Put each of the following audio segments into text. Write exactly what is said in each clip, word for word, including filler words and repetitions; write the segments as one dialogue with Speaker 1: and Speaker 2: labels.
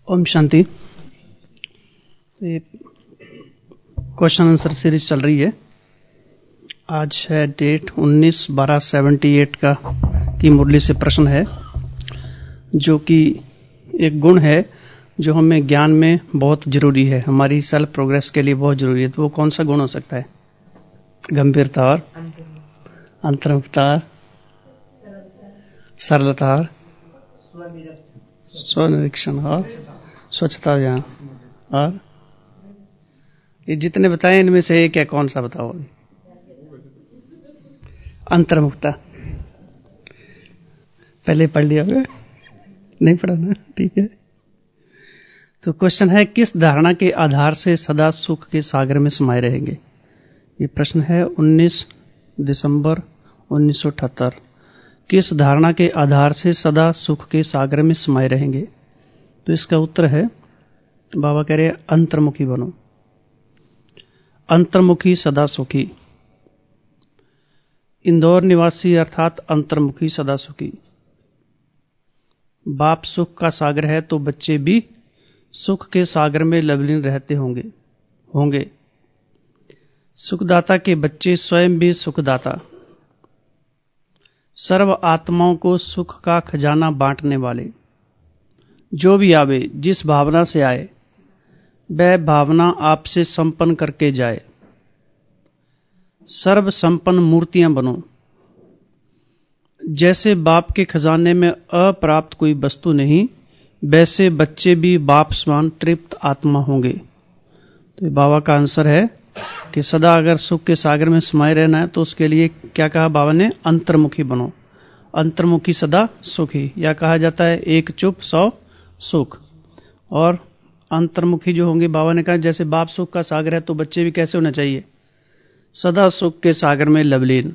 Speaker 1: ओम शांति। ये question answer series चल रही है। आज है डेट उन्नीस बारह सेवेंटी एट का की मुरली से प्रश्न है, जो कि एक गुण है जो हमें ज्ञान में बहुत जरूरी है, हमारी सेल्फ प्रोग्रेस के लिए बहुत जरूरी है। तो वो कौन सा गुण हो सकता है? गंभीरता और अंतर्मुखता, सरलता, स्वनिरीक्षण और स्वच्छता। यहाँ और ये जितने बताए इनमें से एक है, कौन सा बताओ? अंतर्मुखता। पहले पढ़ लिया होगा, नहीं पढ़ा ना? ठीक है। तो क्वेश्चन है, किस धारणा के आधार से सदा सुख के सागर में समाये रहेंगे? ये प्रश्न है उन्नीस दिसंबर उन्नीस सौ अठहत्तर। किस धारणा के आधार से सदा सुख के सागर में समाये रहेंगे? तो इसका उत्तर है, बाबा कह रहे हैं, अंतर्मुखी बनो। अंतर्मुखी सदा सुखी। इंदौर निवासी अर्थात अंतर्मुखी सदा सुखी। बाप सुख का सागर है तो बच्चे भी सुख के सागर में लवलीन रहते होंगे होंगे सुखदाता के बच्चे स्वयं भी सुखदाता, सर्व आत्माओं को सुख का खजाना बांटने वाले। जो भी आवे, जिस भावना से आए, वह भावना आपसे संपन्न करके जाए। सर्व संपन्न मूर्तियां बनो। जैसे बाप के खजाने में अप्राप्त कोई वस्तु नहीं, वैसे बच्चे भी बाप समान तृप्त आत्मा होंगे। तो ये बाबा का आंसर है कि सदा अगर सुख के सागर में समाये रहना है तो उसके लिए क्या कहा बाबा ने? अंतर्मुखी बनो। अंतर्मुखी सदा सुखी, या कहा जाता है एक चुप सौ सुख। और अंतर्मुखी जो होंगे, बाबा ने कहा जैसे बाप सुख का सागर है तो बच्चे भी कैसे होना चाहिए? सदा सुख के सागर में लवलीन।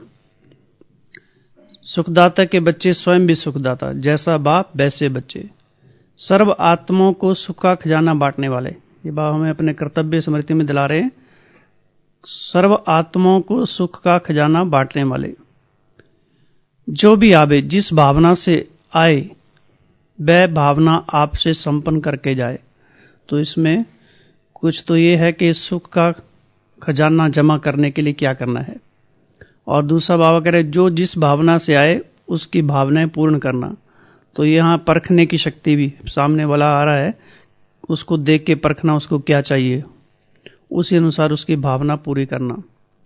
Speaker 1: सुखदाता के बच्चे स्वयं भी सुखदाता, जैसा बाप वैसे बच्चे। सर्व आत्माओं को सुख का खजाना बांटने वाले। ये बाबा हमें अपने कर्तव्य स्मृति में दिला रहे हैं। सर्व आत्माओं को सुख का खजाना बांटने वाले। जो भी आवे, जिस भावना से आए, वह भावना आपसे संपन्न करके जाए। तो इसमें कुछ तो ये है कि सुख का खजाना जमा करने के लिए क्या करना है, और दूसरा बाबा कह रहे जो जिस भावना से आए उसकी भावनाएं पूर्ण करना। तो यहां परखने की शक्ति भी, सामने वाला आ रहा है उसको देख के परखना, उसको क्या चाहिए, उसी अनुसार उसकी भावना पूरी करना।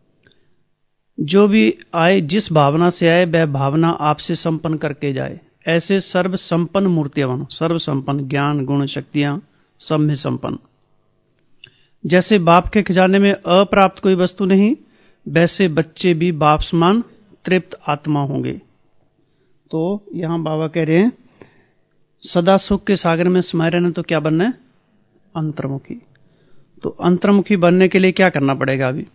Speaker 1: जो भी आए, जिस भावना से आए, वह भावना आपसे संपन्न करके जाए। ऐसे सर्व संपन्न मूर्तियां बनो। सर्व संपन्न, ज्ञान गुण शक्तियां सब में संपन्न। जैसे बाप के खजाने में अप्राप्त कोई वस्तु नहीं, वैसे बच्चे भी बाप समान तृप्त आत्मा होंगे। तो यहां बाबा कह रहे हैं सदा सुख के सागर में समाये रहना तो क्या बनना है? अंतर्मुखी। तो अंतर्मुखी बनने के लिए क्या करना पड़ेगा? अभी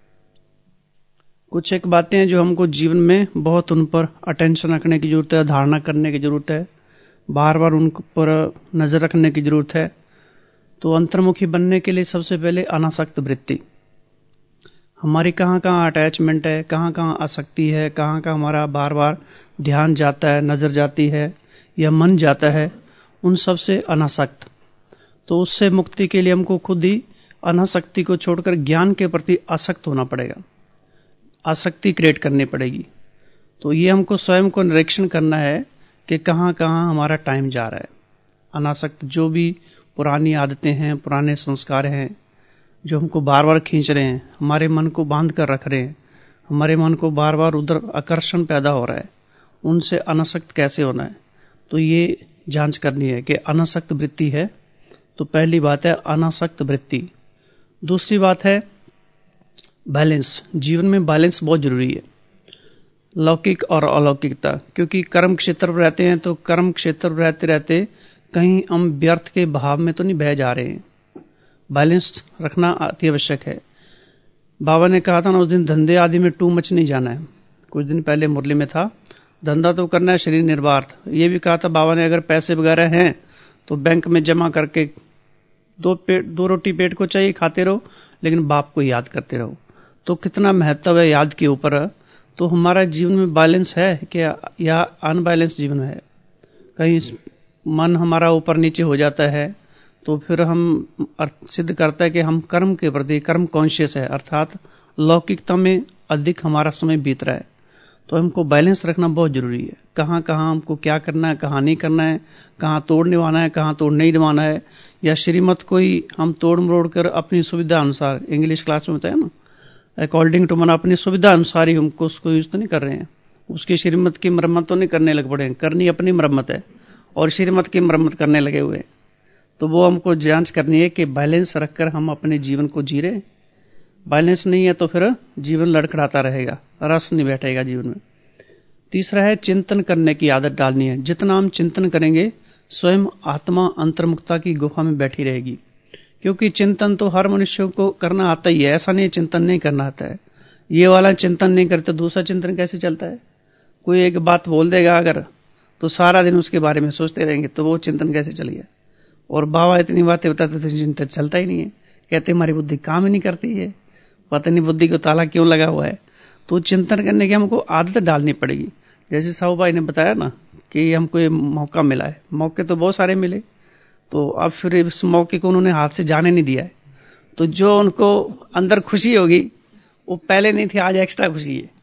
Speaker 1: कुछ एक बातें हैं जो हमको जीवन में बहुत उन पर अटेंशन रखने की जरूरत है, धारणा करने की जरूरत है, बार बार उन पर नजर रखने की जरूरत है। तो अंतर्मुखी बनने के लिए सबसे पहले अनासक्त वृत्ति। हमारी कहाँ कहाँ अटैचमेंट है, कहाँ कहाँ आसक्ति है, कहाँ कहाँ हमारा बार बार ध्यान जाता है, नजर जाती है या मन जाता है, उन सब से अनासक्त। तो उससे मुक्ति के लिए हमको खुद ही अनासक्ति को छोड़कर ज्ञान के प्रति आसक्त होना पड़ेगा, आसक्ति क्रिएट करनी पड़ेगी। तो ये हमको स्वयं को निरीक्षण करना है कि कहाँ कहाँ हमारा टाइम जा रहा है। अनासक्त जो भी पुरानी आदतें हैं, पुराने संस्कार हैं जो हमको बार बार खींच रहे हैं, हमारे मन को बांध कर रख रहे हैं, हमारे मन को बार बार उधर आकर्षण पैदा हो रहा है, उनसे अनासक्त कैसे होना है? तो ये जांच करनी है कि अनासक्त वृत्ति है। तो पहली बात है अनासक्त वृत्ति। दूसरी बात है बैलेंस। जीवन में बैलेंस बहुत जरूरी है, लौकिक और अलौकिकता। क्योंकि कर्म क्षेत्र पर रहते हैं तो कर्म क्षेत्र पर रहते रहते कहीं हम व्यर्थ के भाव में तो नहीं बह जा रहे हैं। बैलेंस रखना अति आवश्यक है। बाबा ने कहा था ना उस दिन, धंधे आदि में टू मच नहीं जाना है। कुछ दिन पहले मुरली में था, धंधा तो करना है, शरीर निर्वार्थ। ये भी कहा था बाबा ने, अगर पैसे वगैरह हैं तो बैंक में जमा करके दो पेट दो रोटी पेट को चाहिए, खाते रहो, लेकिन बाप को याद करते रहो। तो कितना महत्व है याद के ऊपर। तो हमारा जीवन में बैलेंस है क्या या अनबैलेंस जीवन है? कहीं मन हमारा ऊपर नीचे हो जाता है तो फिर हम सिद्ध करता है कि हम कर्म के प्रति कर्म कॉन्शियस है, अर्थात लौकिकता में अधिक हमारा समय बीत रहा है। तो हमको बैलेंस रखना बहुत जरूरी है, कहाँ कहाँ हमको क्या करना है, कहाँ नहीं करना है, कहाँ तोड़ निभाना है, कहाँ तोड़ नहीं निभाना है, या श्रीमत कोई हम तोड़ मरोड़ कर अपनी सुविधा अनुसार, इंग्लिश क्लास में बताया ना, अकॉर्डिंग टू, मन अपनी सुविधा अनुसार ही हमको उसको यूज तो नहीं कर रहे हैं, उसकी श्रीमत की मरम्मत तो नहीं करने लग पड़े हैं, करनी अपनी मरम्मत है और श्रीमत की मरम्मत करने लगे हुए। तो वो हमको जांच करनी है कि बैलेंस रखकर हम अपने जीवन को जी रहे। बैलेंस नहीं है तो फिर जीवन लड़खड़ाता रहेगा, रस नहीं बैठेगा जीवन में। तीसरा है चिंतन करने की आदत डालनी है। जितना हम चिंतन करेंगे स्वयं आत्मा अंतर्मुखता की गुफा में बैठी रहेगी, क्योंकि चिंतन तो हर मनुष्य को करना आता ही है, ऐसा नहीं चिंतन नहीं करना आता है। ये वाला चिंतन नहीं करते दूसरा चिंतन कैसे चलता है? कोई एक बात बोल देगा अगर, तो सारा दिन उसके बारे में सोचते रहेंगे, तो वो चिंतन कैसे चलेगा? और बाबा इतनी बातें बताते तो चिंतन चलता ही नहीं है, कहते हमारी बुद्धि काम ही नहीं करती है, पता नहीं बुद्धि को ताला क्यों लगा हुआ है। तो चिंतन करने की हमको आदत डालनी पड़ेगी। जैसे साहू भाई ने बताया ना कि हमको ये मौका मिला है, मौके तो बहुत सारे मिले, तो अब फिर इस मौके को उन्होंने हाथ से जाने नहीं दिया है। तो जो उनको अंदर खुशी होगी वो पहले नहीं थी, आज एक्स्ट्रा खुशी है,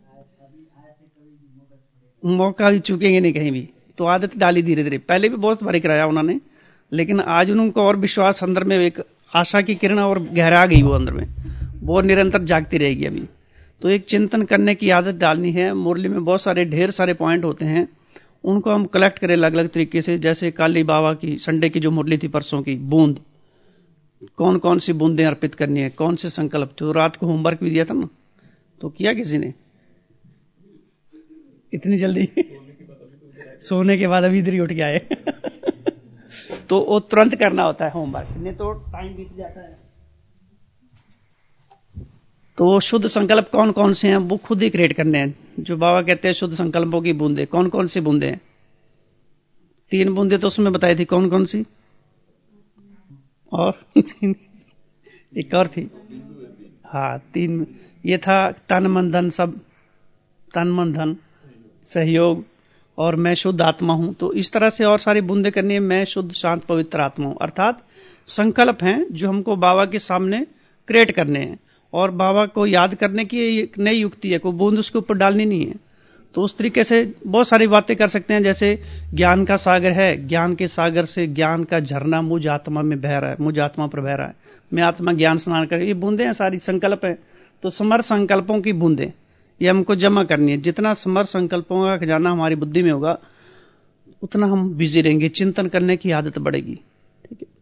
Speaker 1: मौका भी चूकेंगे नहीं कहीं भी। तो आदत डाली धीरे धीरे, पहले भी बहुत बारी कराया उन्होंने, लेकिन आज उनको और विश्वास अंदर में, एक आशा की किरण और गहरा गई वो अंदर में, वो निरंतर जागती रहेगी अभी। तो एक चिंतन करने की आदत डालनी है। मुरली में बहुत सारे ढेर सारे पॉइंट होते हैं, उनको हम कलेक्ट करें अलग अलग तरीके से। जैसे काली बाबा की संडे की जो मुरली थी परसों की, बूंद, कौन कौन सी बूंदें अर्पित करनी है, कौन से संकल्प, जो रात को होमवर्क भी दिया था ना, तो किया किसी ने इतनी जल्दी सोने के बाद अभी इधर ही उठ के आए तो वो तुरंत करना होता है होमवर्क, नहीं तो टाइम बीत जाता है। तो शुद्ध संकल्प कौन कौन से हैं वो खुद ही क्रिएट करने हैं। जो बाबा कहते हैं शुद्ध संकल्पों की बूंदे, कौन कौन सी बूंदे हैं? तीन बूंदे तो उसमें बताई थी, कौन कौन सी? और एक और थी, हाँ तीन, ये था तन मन धन, सब तन मन धन, सहयोग, और मैं शुद्ध आत्मा हूं। तो इस तरह से और सारी बूंदे करनी है। मैं शुद्ध शांत पवित्र आत्मा हूं, अर्थात संकल्प हैं जो हमको बाबा के सामने क्रिएट करने हैं, और बाबा को याद करने की एक नई युक्ति है, कोई बूंद उसके ऊपर डालनी नहीं है। तो उस तरीके से बहुत सारी बातें कर सकते हैं। जैसे ज्ञान का सागर है, ज्ञान के सागर से ज्ञान का झरना मुझ आत्मा में बह रहा है, मुझ आत्मा पर बह रहा है, मैं आत्मा ज्ञान स्नान कर, ये बूंदे हैं सारी, संकल्प है। तो समर संकल्पों की बूंदें ये हमको जमा करनी है। जितना समर संकल्पों का खजाना हमारी बुद्धि में होगा उतना हम बिजी रहेंगे, चिंतन करने की आदत बढ़ेगी। ठीक है,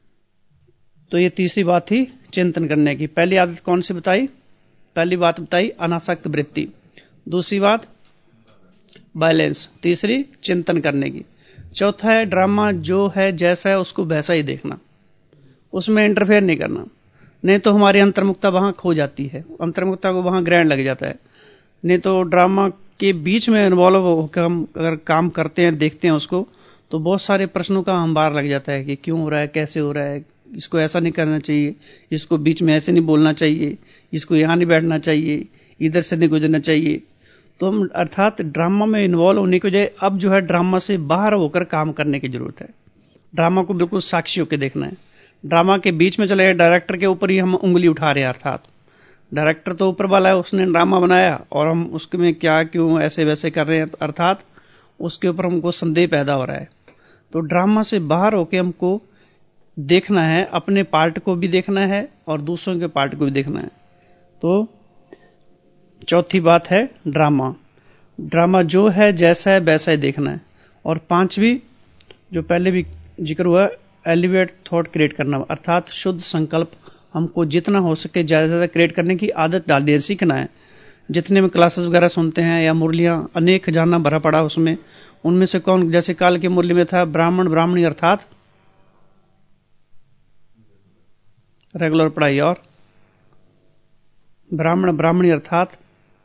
Speaker 1: तो ये तीसरी बात थी चिंतन करने की। पहली आदत कौन सी बताई? पहली बात बताई अनासक्त वृत्ति, दूसरी बात बैलेंस, तीसरी चिंतन करने की। चौथा है ड्रामा जो है जैसा है उसको वैसा ही देखना, उसमें इंटरफेयर नहीं करना, नहीं तो हमारी अंतर्मुखता वहां खो जाती है, अंतर्मुखता को वहां ग्रहण लग जाता है। नहीं तो ड्रामा के बीच में इन्वॉल्व होकर हम अगर काम करते हैं, देखते हैं उसको, तो बहुत सारे प्रश्नों का अंबार लग जाता है कि क्यों हो रहा है, कैसे हो रहा है, इसको ऐसा नहीं करना चाहिए, इसको बीच में ऐसे नहीं बोलना चाहिए, इसको यहां नहीं बैठना चाहिए, इधर से नहीं गुजरना चाहिए। तो हम अर्थात ड्रामा में इन्वॉल्व होने की बजाय अब जो है ड्रामा से बाहर होकर काम करने की जरूरत है। ड्रामा को बिल्कुल साक्षी होकर देखना है। ड्रामा के बीच में चले, डायरेक्टर के ऊपर ही हम उंगली उठा रहे हैं, अर्थात डायरेक्टर तो ऊपर वाला है, उसने ड्रामा बनाया और हम उसमें क्या क्यों ऐसे वैसे कर रहे हैं, अर्थात उसके ऊपर हमको संदेह पैदा हो रहा है। तो ड्रामा से बाहर होकर हमको देखना है, अपने पार्ट को भी देखना है और दूसरों के पार्ट को भी देखना है। तो चौथी बात है ड्रामा, ड्रामा जो है जैसा है वैसा ही देखना है। और पांचवी जो पहले भी जिक्र हुआ, एलिवेट थॉट क्रिएट करना, अर्थात शुद्ध संकल्प हमको जितना हो सके ज्यादा से ज्यादा क्रिएट करने की आदत डालनी है, सीखना है। जितने में क्लासेस वगैरह सुनते हैं या मुरलियां अनेक खजाना भरा पड़ा उसमें, उनमें से कौन, जैसे काल की मुरली में था ब्राह्मण ब्राह्मणी अर्थात रेगुलर पढ़ाई, और ब्राह्मण ब्राह्मणी अर्थात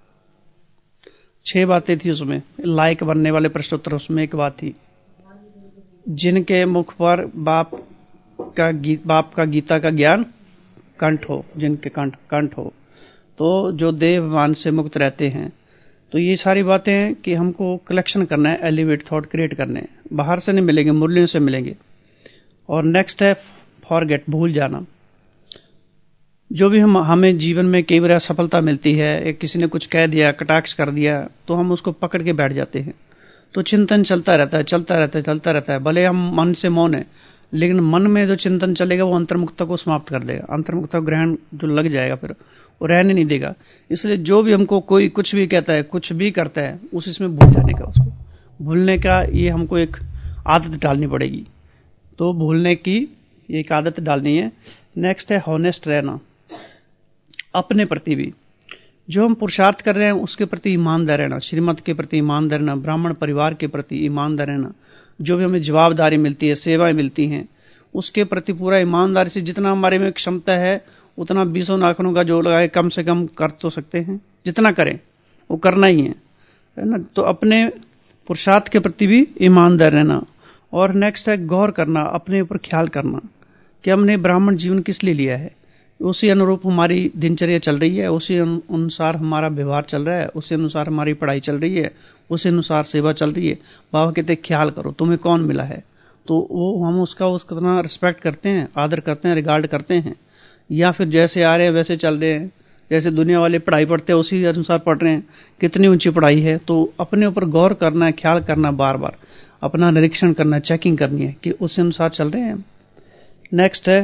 Speaker 1: छह बातें थी उसमें, लायक बनने वाले प्रश्नोत्तर उसमें एक बात थी, जिनके मुख पर बाप का बाप का गीता का ज्ञान कंठ हो, जिनके कंठ कंठ हो, तो जो देवमान से मुक्त रहते हैं। तो ये सारी बातें हैं कि हमको कलेक्शन करना है, एलिवेट थॉट क्रिएट करने हैं, बाहर से नहीं मिलेंगे, मुरलियों से मिलेंगे। और नेक्स्ट है फॉरगेट, भूल जाना। जो भी हम हमें जीवन में कई बार सफलता मिलती है, एक किसी ने कुछ कह दिया, कटाक्ष कर दिया, तो हम उसको पकड़ के बैठ जाते हैं। तो चिंतन चलता रहता है चलता रहता है चलता रहता है। भले हम मन से मौन है, लेकिन मन में जो चिंतन चलेगा वो अंतर्मुखता को समाप्त कर देगा। अंतर्मुखता ग्रहण जो लग जाएगा फिर वो रहने नहीं देगा। इसलिए जो भी हमको कोई कुछ भी कहता है, कुछ भी करता है, उस इसमें भूल जाने का, उसको भूलने का ये हमको एक आदत डालनी पड़ेगी। तो भूलने की एक आदत डालनी है। नेक्स्ट है हॉनेस्ट रहना, अपने प्रति भी जो हम पुरुषार्थ कर रहे हैं उसके प्रति ईमानदार रहना, श्रीमत के प्रति ईमानदार रहना, ब्राह्मण परिवार के प्रति ईमानदार रहना, जो भी हमें जवाबदारी मिलती है, सेवाएं मिलती हैं, उसके प्रति पूरा ईमानदारी से जितना हमारे में क्षमता है उतना बीसों नाखूनों का जो लगाए कम से कम कर तो सकते हैं, जितना करें वो करना ही है, है ना। तो अपने पुरुषार्थ के प्रति भी ईमानदार रहना। और नेक्स्ट है गौर करना, अपने ऊपर ख्याल करना कि हमने ब्राह्मण जीवन किस लिए लिया है, उसी अनुरूप हमारी दिनचर्या चल रही है, उसी अनुसार हमारा व्यवहार चल रहा है, उसी अनुसार हमारी पढ़ाई चल रही है, उसी अनुसार सेवा चल रही है। बाबा कहते ख्याल करो तुम्हें कौन मिला है, तो वो हम उसका उसका रिस्पेक्ट करते हैं, आदर करते हैं, रिगार्ड करते हैं, या फिर जैसे आ रहे हैं वैसे चल रहे हैं। जैसे दुनिया वाले पढ़ाई पढ़ते हैं उसी अनुसार पढ़ रहे हैं, कितनी ऊंची पढ़ाई है। तो अपने ऊपर गौर करना है, ख्याल करना, बार बार अपना निरीक्षण करना, चेकिंग करनी है कि उस अनुसार चल रहे हैं। नेक्स्ट है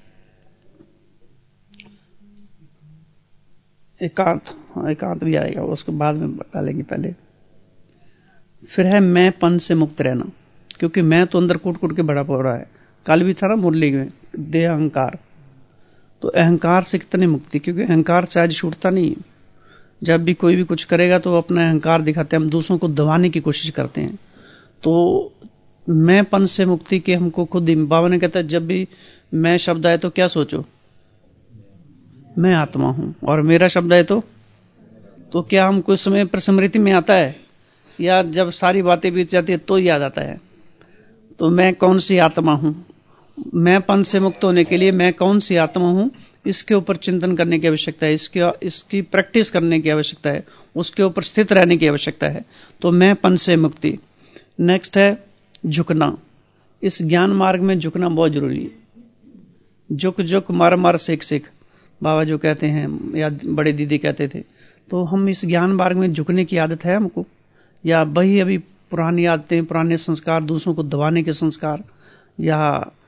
Speaker 1: एकांत, एकांत भी आएगा, उसके बाद में डालेंगे पहले। फिर है मैं पन से मुक्त रहना, क्योंकि मैं तो अंदर कूट कूट के बड़ा पड़ रहा है। कल भी था ना मुरली में, देह अहंकार, तो अहंकार से कितनी मुक्ति, क्योंकि अहंकार से आज छूटता नहीं है। जब भी कोई भी कुछ करेगा तो अपना अहंकार दिखाते हैं, हम दूसरों को दबाने की कोशिश करते हैं। तो मैं पन से मुक्ति के हमको खुद, बाबा ने कहता है जब भी मैं शब्द आए तो क्या सोचो, मैं आत्मा हूं, और मेरा शब्द है तो तो क्या हमको इस समय पर स्मृति में आता है, या जब सारी बातें बीत जाती है तो याद आता है। तो मैं कौन सी आत्मा हूं, मैं पन से मुक्त होने के लिए मैं कौन सी आत्मा हूं, इसके ऊपर चिंतन करने की आवश्यकता है, इसके इसकी प्रैक्टिस करने की आवश्यकता है, उसके ऊपर स्थित रहने की आवश्यकता है। तो मैं पन से मुक्ति। नेक्स्ट है झुकना, इस ज्ञान मार्ग में झुकना बहुत जरूरी है। झुक झुक मार मार सीख सीख, बाबा जो कहते हैं, या बड़े दीदी कहते थे। तो हम इस ज्ञान मार्ग में झुकने की आदत है हमको, या वही अभी पुरानी आदतें, पुराने संस्कार, दूसरों को दबाने के संस्कार, या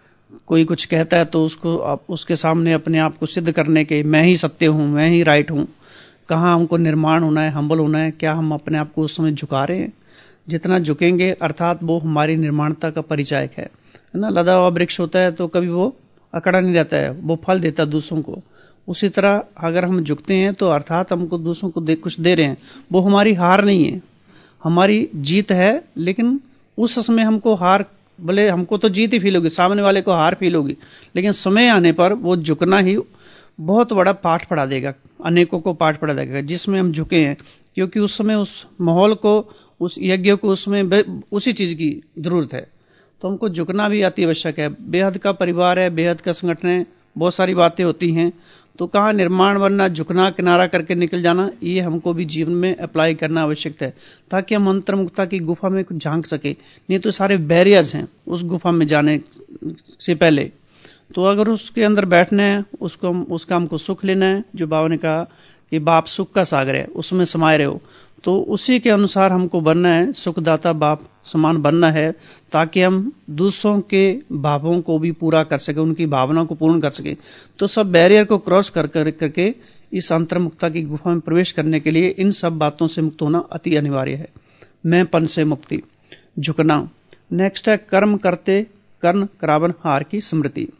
Speaker 1: कोई कुछ कहता है तो उसको उसके सामने अपने आप को सिद्ध करने के, मैं ही सत्य हूं, मैं ही राइट हूं। कहाँ हमको निर्माण होना है, हम्बल होना है, क्या हम अपने आप को उस समय झुका रहे हैं? जितना झुकेंगे अर्थात वो हमारी निर्माणता का परिचायक है, है ना। लदा हुआ वृक्ष होता है तो कभी वो अकड़ा नहीं रहता है, वो फल देता है दूसरों को। उसी तरह अगर हम झुकते हैं तो अर्थात हमको दूसरों को दे, कुछ दे रहे हैं, वो हमारी हार नहीं है, हमारी जीत है। लेकिन उस समय हमको हार, भले हमको तो जीत ही फील होगी, सामने वाले को हार फील होगी, लेकिन समय आने पर वो झुकना ही बहुत बड़ा पाठ पढ़ा देगा, अनेकों को पाठ पढ़ा देगा जिसमें हम झुके हैं। क्योंकि उस समय उस माहौल को, उस यज्ञ को, उसमें उसी चीज की जरूरत है। तो हमको झुकना भी अति आवश्यक है। बेहद का परिवार है, बेहद का संगठन है, बहुत सारी बातें होती हैं, तो कहाँ निर्माण बनना, झुकना, किनारा करके निकल जाना, ये हमको भी जीवन में अप्लाई करना आवश्यक है, ताकि हम अंतर्मुक्ता की गुफा में कुछ झांक सके। नहीं तो सारे बैरियर्स हैं उस गुफा में जाने से पहले। तो अगर उसके अंदर बैठना है, उसको उसका हमको सुख लेना है, जो बाबा ने कहा कि बाप सुख का सागर है, उसमें समाये रहो, तो उसी के अनुसार हमको बनना है, सुखदाता बाप समान बनना है, ताकि हम दूसरों के भावों को भी पूरा कर सके, उनकी भावनाओं को पूर्ण कर सके। तो सब बैरियर को क्रॉस कर कर करके इस अंतर्मुक्ता की गुफा में प्रवेश करने के लिए इन सब बातों से मुक्त होना अति अनिवार्य है। मैं पन से मुक्ति, झुकना। नेक्स्ट है कर्म करते कर्ण करावन हार की स्मृति।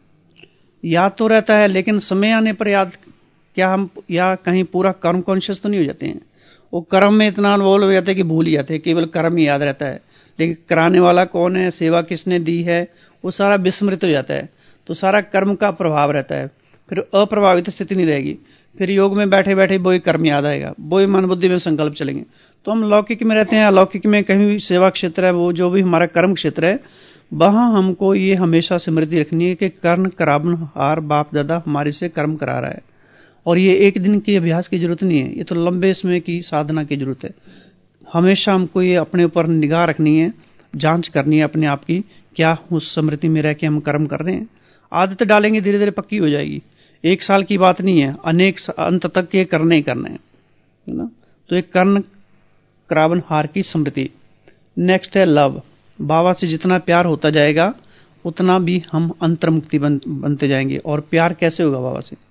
Speaker 1: याद तो रहता है लेकिन समय आने पर याद, क्या हम या कहीं पूरा कर्म कॉन्शियस तो नहीं हो जाते हैं? वो कर्म में इतना इन्वॉल्व हो जाते हैं कि भूल ही जाते हैं, केवल कर्म ही याद रहता है, लेकिन कराने वाला कौन है, सेवा किसने दी है, वो सारा विस्मृत हो जाता है। तो सारा कर्म का प्रभाव रहता है, फिर अप्रभावित स्थिति नहीं रहेगी। फिर योग में बैठे बैठे वही कर्म याद आएगा, वही मन बुद्धि में संकल्प चलेंगे। तो हम लौकिक में रहते हैं, अलौकिक में कहीं भी सेवा क्षेत्र है, वो जो भी हमारा कर्म क्षेत्र है, वहां हमको ये हमेशा स्मृति रखनी है कि कर्ण करावन हार बाप दादा हमारे से कर्म करा रहा है। और ये एक दिन की अभ्यास की जरूरत नहीं है, ये तो लंबे समय की साधना की जरूरत है। हमेशा हमको ये अपने ऊपर निगाह रखनी है, जांच करनी है अपने आप की क्या उस स्मृति में रह के हम कर्म कर रहे हैं? आदत डालेंगे, धीरे धीरे पक्की हो जाएगी। एक साल की बात नहीं है, अनेक अंत तक ये करने ही करने हैं, है ना। तो एक कर्ण क्रावन हार की स्मृति। नेक्स्ट है लव। बाबा से जितना प्यार होता जाएगा उतना भी हम अंतर्मुक्ति बन, बनते जाएंगे। और प्यार कैसे होगा बाबा से?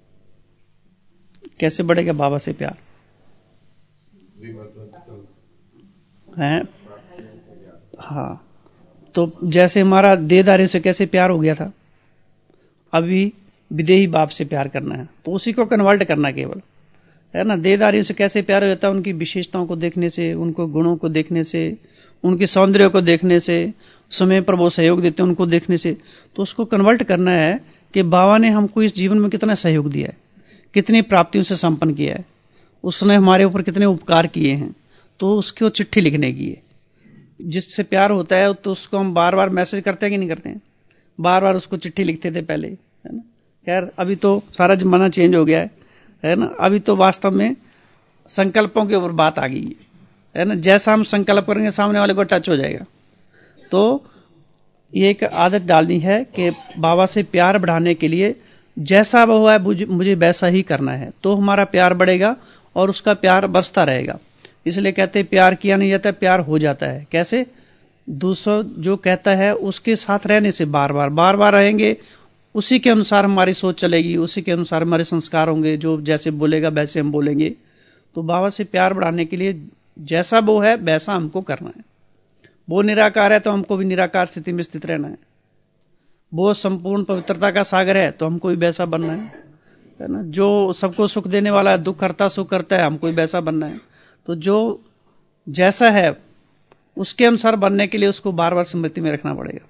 Speaker 1: कैसे बढ़ेगा बाबा से प्यार? है हाँ, तो जैसे हमारा देहदारी से कैसे प्यार हो गया था, अभी विदेही बाप से प्यार करना है, तो उसी को कन्वर्ट करना केवल, है ना। देहदारियों से कैसे प्यार हो जाता है? उनकी विशेषताओं को देखने से, उनको गुणों को देखने से, उनके सौंदर्य को देखने से, समय पर वो सहयोग देते हैं उनको देखने से। तो उसको कन्वर्ट करना है कि बाबा ने हमको इस जीवन में कितना सहयोग दिया है, कितनी प्राप्तियों से संपन्न किया है, उसने हमारे ऊपर कितने उपकार किए हैं, तो उसकी वो चिट्ठी लिखने की है। जिससे प्यार होता है तो उसको हम बार बार मैसेज करते हैं कि नहीं करते हैं? बार बार उसको चिट्ठी लिखते थे पहले, है ना। खैर अभी तो सारा जमाना चेंज हो गया है, है ना। अभी तो वास्तव में संकल्पों के ऊपर बात आ गई है, है ना। जैसा हम संकल्प करेंगे सामने वाले को टच हो जाएगा। तो ये एक आदत डालनी है कि बाबा से प्यार बढ़ाने के लिए जैसा वो है मुझे वैसा ही करना है, तो हमारा प्यार बढ़ेगा और उसका प्यार बरसता रहेगा। इसलिए कहते हैं प्यार किया नहीं जाता, प्यार हो जाता है। कैसे? दूसरा जो कहता है उसके साथ रहने से, बार बार बार बार रहेंगे, उसी के अनुसार हमारी सोच चलेगी, उसी के अनुसार हमारे संस्कार होंगे। जो जैसे बोलेगा वैसे हम बोलेंगे। तो बाबा से प्यार बढ़ाने के लिए जैसा वो है वैसा हमको करना है। वो निराकार है तो हमको भी निराकार स्थिति में स्थित रहना है। वो संपूर्ण पवित्रता का सागर है तो हमको भी वैसा बनना है, है ना। जो सबको सुख देने वाला है, दुख करता सुख करता है, हमको भी वैसा बनना है। तो जो जैसा है उसके अनुसार बनने के लिए उसको बार बार स्मृति में रखना पड़ेगा।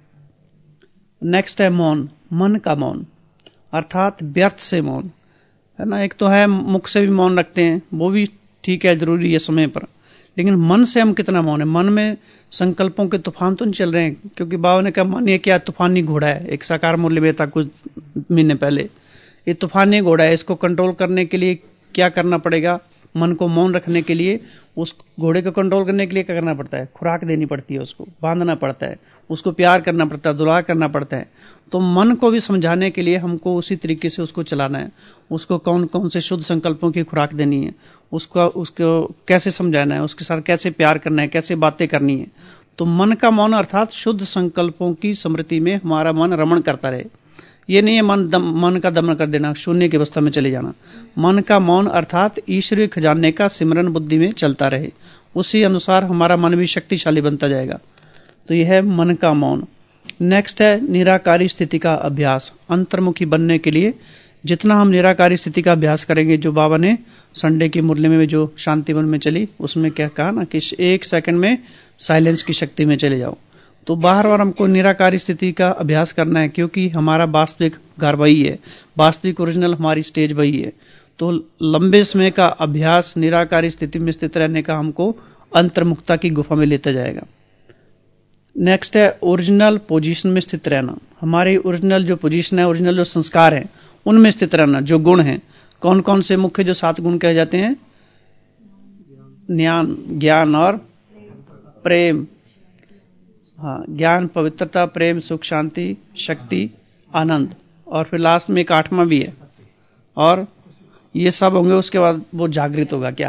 Speaker 1: नेक्स्ट है मौन। मन का मौन, अर्थात व्यर्थ से मौन, है ना। एक तो है मुख से भी मौन रखते हैं, वो भी ठीक है, जरूरी है समय पर, लेकिन मन से हम कितना मौन है? मन में संकल्पों के तूफान तो नहीं चल रहे हैं? क्योंकि बाबा ने कहा मन ये क्या तूफानी घोड़ा है। एक साकार मूल्य में था कुछ महीने पहले, ये तूफानी घोड़ा है, इसको कंट्रोल करने के लिए क्या करना पड़ेगा? मन को मौन रखने के लिए, उस घोड़े को कंट्रोल करने के लिए क्या करना पड़ता है? खुराक देनी पड़ती है, उसको बांधना पड़ता है, उसको प्यार करना पड़ता है, दुलार करना पड़ता है। तो मन को भी समझाने के लिए हमको उसी तरीके से उसको चलाना है। उसको कौन कौन से शुद्ध संकल्पों की खुराक देनी है, उसको उसको कैसे समझाना है, उसके साथ कैसे प्यार करना है, कैसे बातें करनी है। तो मन का मौन अर्थात शुद्ध संकल्पों की स्मृति में हमारा मन रमण करता रहे। ये नहीं है मन दम, मन का दमन कर देना, शून्य की अवस्था में चले जाना। मन का मौन अर्थात ईश्वरीय खजाने का सिमरन बुद्धि में चलता रहे, उसी अनुसार हमारा मन भी शक्तिशाली बनता जाएगा। तो यह है मन का मौन। नेक्स्ट है निराकारी स्थिति का अभ्यास। अंतर्मुखी बनने के लिए जितना हम निराकारी स्थिति का अभ्यास करेंगे, जो बाबा ने संडे की मुरली में जो शांतिवन में चली उसमें क्या कहा ना कि एक सेकंड में साइलेंस की शक्ति में चले जाओ। तो बार बार हमको निराकारी स्थिति का अभ्यास करना है, क्योंकि हमारा वास्तविक घर वही है, वास्तविक ओरिजिनल हमारी स्टेज वही है। तो लंबे समय का अभ्यास निराकारी स्थिति में स्थित रहने का हमको अंतर्मुखता की गुफा में लेता जाएगा। नेक्स्ट है ओरिजिनल पोजीशन में स्थित रहना। हमारी ओरिजिनल जो पोजीशन है, ओरिजिनल जो संस्कार है, उनमें स्थित रहना। जो गुण हैं, कौन कौन से मुख्य जो सात गुण कहे जाते हैं? ज्ञान, ज्ञान और प्रेम। हाँ, ज्ञान, पवित्रता, प्रेम, सुख, शांति, शक्ति, आनंद, और फिर लास्ट में एक आठवां भी है। और ये सब होंगे, उसके बाद वो जागृत होगा। क्या?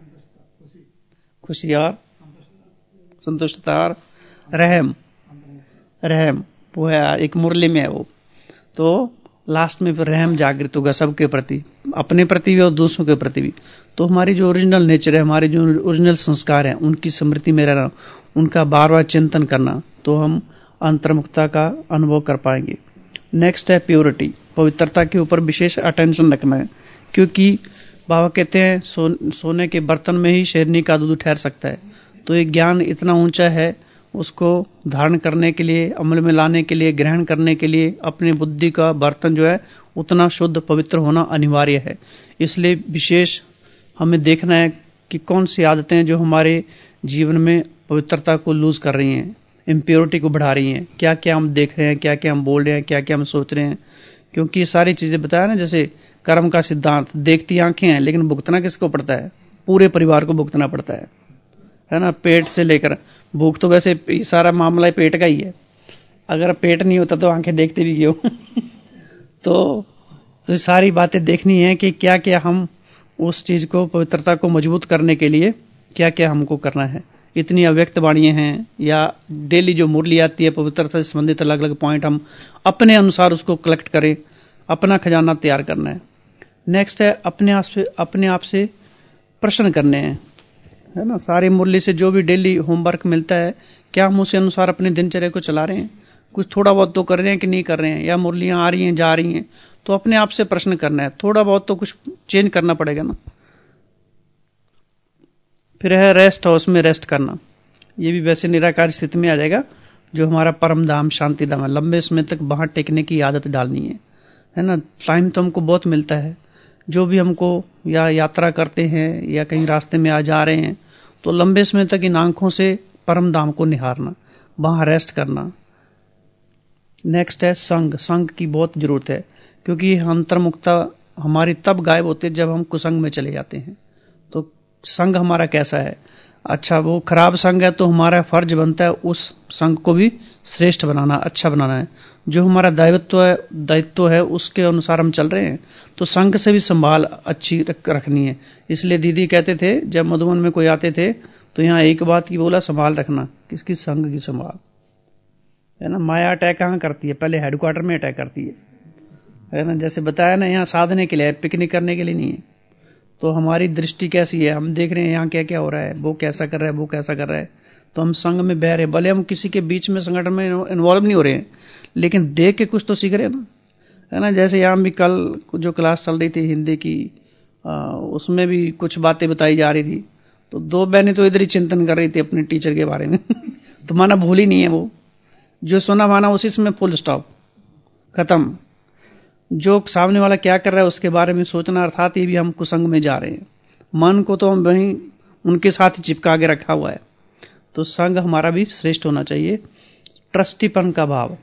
Speaker 1: खुशी और संतुष्टता और रहम। रहम वो है, एक मुरली में है वो। तो लास्ट में फिर रहम जागृत होगा सबके प्रति, अपने प्रति भी और दूसरों के प्रति भी। तो हमारी जो ओरिजिनल नेचर है, हमारे जो ओरिजिनल संस्कार हैं, उनकी स्मृति में रहना, उनका बार बार चिंतन करना, तो हम अंतर्मुखता का अनुभव कर पाएंगे। नेक्स्ट है प्योरिटी। पवित्रता के ऊपर विशेष अटेंशन रखना है, क्योंकि बाबा कहते हैं सो, सोने के बर्तन में ही शेरनी का दूध ठहर सकता है। तो ये ज्ञान इतना ऊंचा है, उसको धारण करने के लिए, अमल में लाने के लिए, ग्रहण करने के लिए अपनी बुद्धि का बर्तन जो है उतना शुद्ध पवित्र होना अनिवार्य है। इसलिए विशेष हमें देखना है कि कौन सी आदतें जो हमारे जीवन में पवित्रता को लूज कर रही हैं, इम्प्योरिटी को बढ़ा रही हैं। क्या क्या हम देख रहे हैं, क्या क्या हम बोल रहे हैं, क्या क्या हम सोच रहे हैं। क्योंकि ये सारी चीजें बताया ना, जैसे कर्म का सिद्धांत, देखती आंखें हैं लेकिन भुगतना किसको पड़ता है? पूरे परिवार को भुगतना पड़ता है है ना। पेट से लेकर भूख, तो वैसे सारा मामला पेट का ही है अगर पेट नहीं होता तो आंखें देखते भी क्यों। तो, तो सारी बातें देखनी है कि क्या क्या हम उस चीज को, पवित्रता को मजबूत करने के लिए क्या क्या हमको करना है। इतनी अव्यक्त वाणियां हैं या डेली जो मुरली आती है पवित्रता से संबंधित अलग अलग पॉइंट, हम अपने अनुसार उसको कलेक्ट करें, अपना खजाना तैयार करना है। नेक्स्ट है अपने आप से अपने आप से प्रश्न करने हैं, है ना। सारी मुरली से जो भी डेली होमवर्क मिलता है, क्या हम उसी अनुसार अपनी दिनचर्या को चला रहे हैं, कुछ थोड़ा बहुत तो कर रहे हैं कि नहीं कर रहे हैं, या मुरलियां आ रही हैं जा रही हैं। तो अपने आप से प्रश्न करना है, थोड़ा बहुत तो कुछ चेंज करना पड़ेगा ना। फिर है रेस्ट हाउस में रेस्ट करना, ये भी वैसे निराकार स्थिति में आ जाएगा, जो हमारा परम धाम शांति धाम है। लंबे समय तक वहां टेकने की आदत डालनी है, है ना। टाइम तो हमको बहुत मिलता है, जो भी हमको या यात्रा करते हैं या कहीं रास्ते में आ जा रहे हैं, तो लंबे समय तक इन आंखों से परम धाम को निहारना, वहां रेस्ट करना। नेक्स्ट है संग, संग की बहुत जरूरत है, क्योंकि अंतर्मुखता हमारी तब गायब होती है जब हम कुसंग में चले जाते हैं। तो संग हमारा कैसा है, अच्छा वो खराब संग है तो हमारा फर्ज बनता है उस संग को भी श्रेष्ठ बनाना, अच्छा बनाना है। जो हमारा दायित्व है दायित्व है उसके अनुसार हम चल रहे हैं, तो संग से भी संभाल अच्छी रख, रखनी है। इसलिए दीदी कहते थे जब मधुबन में कोई आते थे तो यहाँ एक बात की बोला, संभाल रखना, किसकी, संग की संभाल, है ना। माया अटैक कहाँ करती है, पहले हेडक्वार्टर में अटैक करती है, है ना। जैसे बताया ना, यहाँ साधने के लिए, पिकनिक करने के लिए नहीं है। तो हमारी दृष्टि कैसी है, हम देख रहे हैं यहाँ क्या क्या हो रहा है, वो कैसा कर रहा है, वो कैसा कर रहा है, तो हम संग में बह रहे हैं। भले हम किसी के बीच में संगठन में इन्वॉल्व नहीं हो रहे हैं, लेकिन देख के कुछ तो सीख रहे हैं ना, है ना। जैसे यहाँ भी कल जो क्लास चल रही थी हिंदी की, आ, उसमें भी कुछ बातें बताई जा रही थी, तो दो बहनें तो इधर ही चिंतन कर रही थी अपने टीचर के बारे में। तो माना भूल ही नहीं है, वो जो सुना माना उसी समय फुल स्टॉप, खत्म। जो सामने वाला क्या कर रहा है उसके बारे में सोचना, अर्थात ये भी हम कुसंग में जा रहे हैं। मन को तो हम वहीं उनके साथ ही चिपका के रखा हुआ है। तो संग हमारा भी श्रेष्ठ होना चाहिए। ट्रस्टीपन का भाव,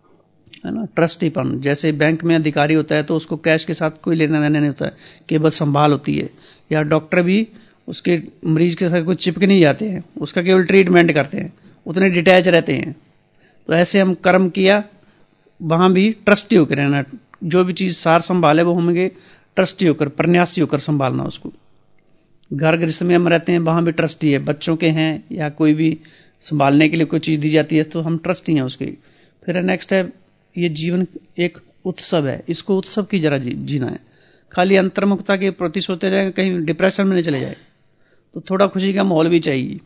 Speaker 1: है ना। ट्रस्टीपन, जैसे बैंक में अधिकारी होता है तो उसको कैश के साथ कोई लेना देना नहीं होता है, केवल संभाल होती है। या डॉक्टर भी उसके मरीज के साथ कोई चिपके नहीं जाते हैं, उसका केवल ट्रीटमेंट करते हैं, उतने डिटैच रहते हैं। तो ऐसे हम कर्म किया, वहां भी ट्रस्टी होकर रहना, जो भी चीज सार संभाले वो होंगे ट्रस्टी होकर, प्रन्यासी होकर संभालना उसको। घर गृहस्थ में हम रहते हैं, वहां भी ट्रस्टी है, बच्चों के हैं या कोई भी संभालने के लिए कोई चीज दी जाती है तो हम ट्रस्टी हैं उसके। फिर नेक्स्ट है, ये जीवन एक उत्सव है, इसको उत्सव की जरा जी, जीना है। खाली अंतर्मुखता के प्रति सोते जाए, कहीं डिप्रेशन में नहीं चले जाए। तो थोड़ा खुशी का माहौल भी चाहिए।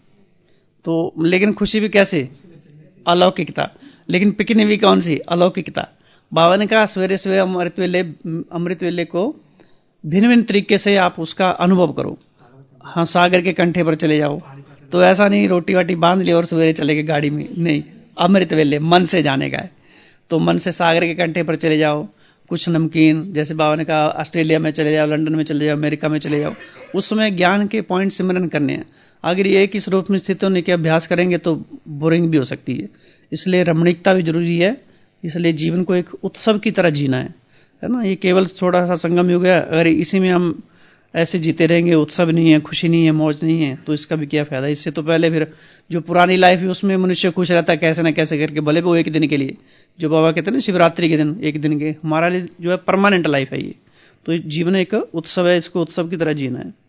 Speaker 1: तो लेकिन खुशी भी कैसे, अलौकिकता। लेकिन पिकनिक भी कौन सी, अलौकिकता। बाबा ने कहा सवेरे सवेरे अमृत वेले अमृत वेले को भिन्न भिन्न तरीके से आप उसका अनुभव करो। हाँ, सागर के कंठे पर चले जाओ, तो ऐसा नहीं रोटी वाटी बांध ली और सवेरे चले गए गाड़ी में, नहीं। अमृत वेले मन से जाने का है, तो मन से सागर के कंठे पर चले जाओ। कुछ नमकीन, जैसे बाबा ने कहा ऑस्ट्रेलिया में चले जाओ, लंदन में चले जाओ, अमेरिका में चले जाओ, उस समय ज्ञान के पॉइंट सिमरन करने हैं। अगर ये एक ही स्वरूप में स्थित होने के अभ्यास करेंगे तो बोरिंग भी हो सकती है। इसलिए रमणीकता भी जरूरी है। इसलिए जीवन को एक उत्सव की तरह जीना है, है ना। ये केवल थोड़ा सा संगम युग है, अगर इसी में हम ऐसे जीते रहेंगे, उत्सव नहीं है, खुशी नहीं है, मौज नहीं है, तो इसका भी क्या फायदा। इससे तो पहले फिर जो पुरानी लाइफ है उसमें मनुष्य खुश रहता है कैसे ना कैसे करके, भले वो एक दिन के लिए, जो बाबा कहते हैं ना शिवरात्रि के दिन एक दिन के, हमारा लिए जो है परमानेंट लाइफ है ये। तो जीवन एक उत्सव है, इसको उत्सव की तरह जीना है।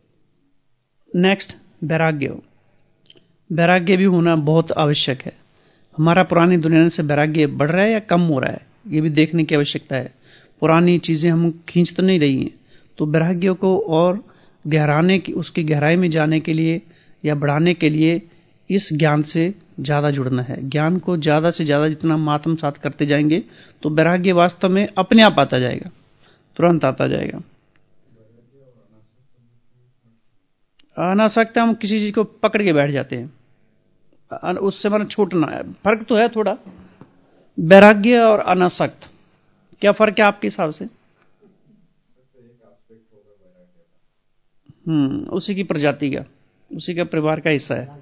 Speaker 1: नेक्स्ट, वैराग्य। वैराग्य भी होना बहुत आवश्यक है। हमारा पुरानी दुनिया से वैराग्य बढ़ रहा है या कम हो रहा है, ये भी देखने की आवश्यकता है। पुरानी चीजें हम खींच तो नहीं रही हैं, तो वैराग्य को और गहराने की, उसकी गहराई में जाने के लिए या बढ़ाने के लिए इस ज्ञान से ज्यादा जुड़ना है। ज्ञान को ज्यादा से ज्यादा जितना हम आत्मसात करते जाएंगे तो वैराग्य वास्तव में अपने आप आता जाएगा, तुरंत आता जाएगा। अनासक्त हम किसी चीज को पकड़ के बैठ जाते हैं, उससे मन छूटना है। फर्क तो है थोड़ा, वैराग्य और अनासक्त, क्या फर्क है आपके हिसाब से? हम्म उसी की प्रजाति का, उसी का परिवार का हिस्सा है।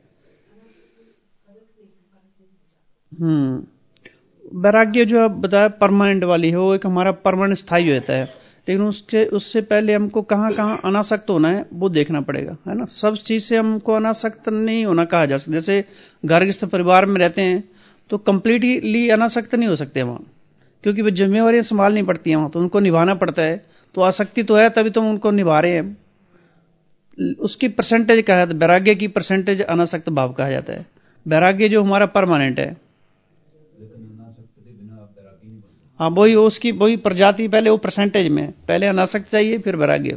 Speaker 1: हम्म वैराग्य जो आप बताया परमानेंट वाली है, वो एक हमारा परमानेंट स्थायी होता है। लेकिन उसके उससे पहले हमको कहाँ कहाँ अनासक्त होना है वो देखना पड़ेगा, है ना। सब चीज से हमको अनासक्त नहीं होना कहा जा सकता। जैसे गर्भस्थ परिवार में रहते हैं तो कंप्लीटली अनासक्त नहीं हो सकते वहां, क्योंकि वे जिम्मेवारियां संभालनी पड़ती हैं वहां, तो उनको निभाना पड़ता है। तो आसक्ति तो है, तभी तो हम उनको निभा रहे हैं। उसकी परसेंटेज कहा जाता है, वैराग्य की परसेंटेज अनासक्त भाव कहा जाता है। वैराग्य जो हमारा परमानेंट है, हाँ वही उसकी वही प्रजाति, पहले वो परसेंटेज में, पहले अनासक्त चाहिए फिर वैराग्य।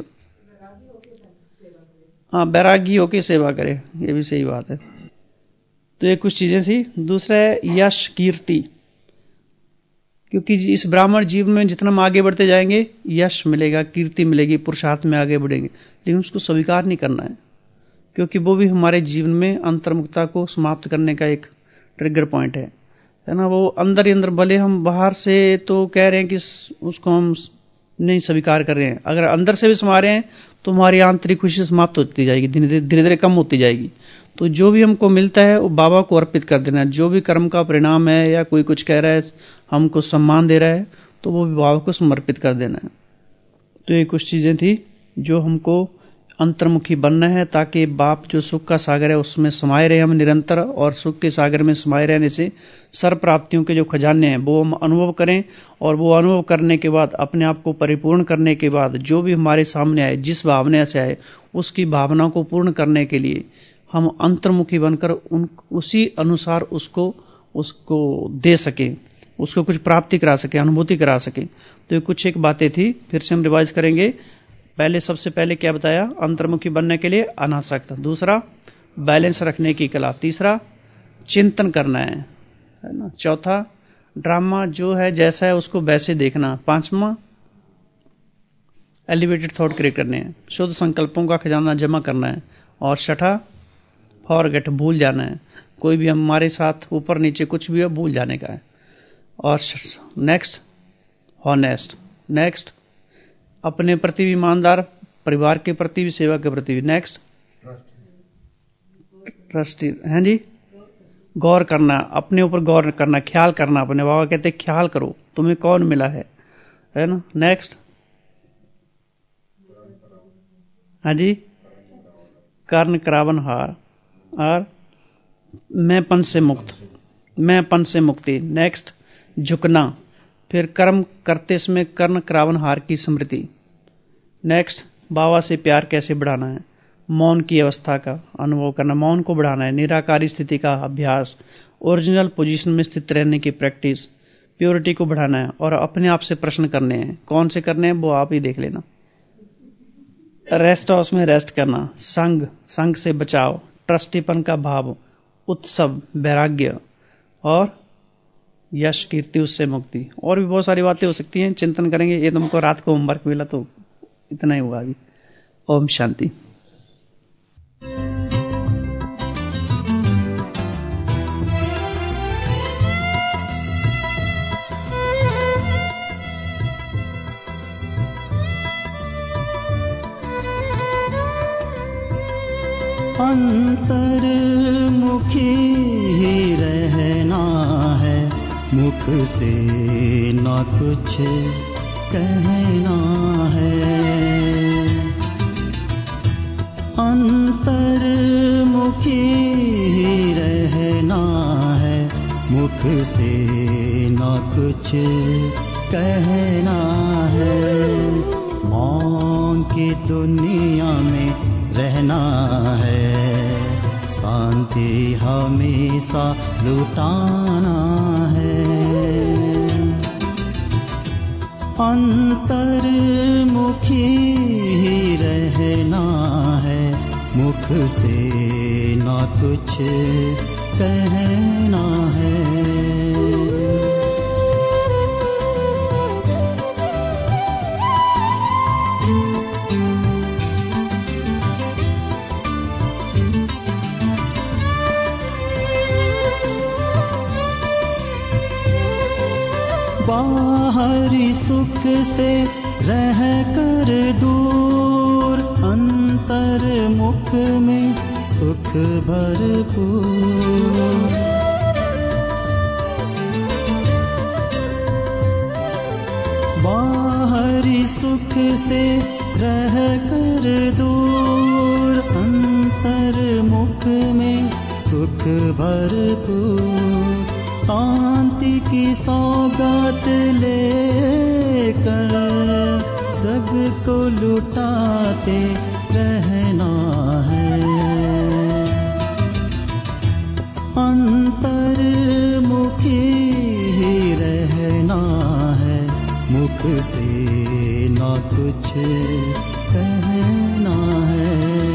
Speaker 1: हाँ वैरागी होकर सेवा करे, ये भी सही बात है। तो ये कुछ चीजें थी। दूसरा है यश कीर्ति, क्योंकि इस ब्राह्मण जीवन में जितना हम आगे बढ़ते जाएंगे यश मिलेगा, कीर्ति मिलेगी, पुरुषार्थ में आगे बढ़ेंगे, लेकिन उसको स्वीकार नहीं करना है, क्योंकि वो भी हमारे जीवन में अंतर्मुखता को समाप्त करने का एक ट्रिगर पॉइंट है, है ना। वो अंदर ही अंदर, भले हम बाहर से तो कह रहे हैं कि उसको हम नहीं स्वीकार कर रहे हैं, अगर अंदर से भी समा रहे हैं तो हमारी आंतरिक खुशी समाप्त होती जाएगी, धीरे धीरे कम होती जाएगी। तो जो भी हमको मिलता है वो बाबा को अर्पित कर देना है। जो भी कर्म का परिणाम है, या कोई कुछ कह रहा है, हमको सम्मान दे रहा है, तो वो भी बाबा को समर्पित कर देना है। तो ये कुछ चीजें थी जो हमको अंतर्मुखी बनना है, ताकि बाप जो सुख का सागर है उसमें समाये रहे हम निरंतर, और सुख के सागर में समाये रहने से सर्व प्राप्तियों के जो खजाने हैं वो हम अनुभव करें, और वो अनुभव करने के बाद अपने आप को परिपूर्ण करने के बाद जो भी हमारे सामने आए, जिस भावना से आए, उसकी भावना को पूर्ण करने के लिए हम अंतर्मुखी बनकर उन उसी अनुसार उसको उसको दे सकें, उसको कुछ प्राप्ति करा सके, अनुभूति करा सके। तो ये कुछ एक बातें थी, फिर से हम रिवाइज करेंगे। पहले सबसे पहले क्या बताया, अंतर्मुखी बनने के लिए अनासक्त। दूसरा बैलेंस रखने की कला। तीसरा चिंतन करना है, है ना। चौथा ड्रामा जो है जैसा है उसको वैसे देखना। पांचवा एलिवेटेड थॉट क्रिएट करने हैं, शुद्ध संकल्पों का खजाना जमा करना है। और छठा फॉरगेट, भूल जाना है, कोई भी हमारे साथ ऊपर नीचे कुछ भी हो भूल जाने का है। और नेक्स्ट हॉनेस्ट, नेक्स्ट अपने प्रति भी ईमानदार, परिवार के प्रति भी, सेवा के प्रति भी। नेक्स्ट ट्रस्टी, हैं जी, गौर करना, अपने ऊपर गौर करना, ख्याल करना। अपने बाबा कहते ख्याल करो तुम्हें कौन मिला है, है ना। नेक्स्ट हाँ जी, कर्ण करावन हार, और मैंपन से मुक्त, मैंपन से मुक्ति। नेक्स्ट झुकना, फिर कर्म करते समय कर्ण करावन हार की स्मृति। नेक्स्ट बाबा से प्यार कैसे बढ़ाना है, मौन की अवस्था का अनुभव करना, मौन को बढ़ाना है। निराकारी स्थिति का अभ्यास, ओरिजिनल पोजीशन में स्थित रहने की प्रैक्टिस, प्योरिटी को बढ़ाना है। और अपने आप से प्रश्न करने हैं, कौन से करने हैं वो आप ही देख लेना। रेस्ट हाउस में रेस्ट करना, संग संग से बचाव, ट्रस्टीपन का भाव, उत्सव, वैराग्य, और यश कीर्ति, उससे मुक्ति। और भी बहुत सारी बातें हो सकती हैं, चिंतन करेंगे। ये तुमको रात को होमवर्क मिला तो इतना ही हुआ अभी। ओम शांति।
Speaker 2: अंतर्मुखी ही रहना है, मुख से न कुछ कहना है। अंतर्मुखी ही रहना है, मुख से न कुछ कहना है। मौन की दुनिया में रहना है, शांति हमेशा लुटाना है। अंतर्मुखी ही रहना है, मुख से न कुछ कहना है। बाहरी सुख से रह कर दूर, अंतर्मुख में सुख भरपूर। बाहरी सुख से रह कर दूर, अंतर्मुख में सुख भरपूर। शांति की सौगात लेकर जग को लुटाते रहना है। अंतर्मुखी ही रहना है, मुख से ना कुछ कहना है।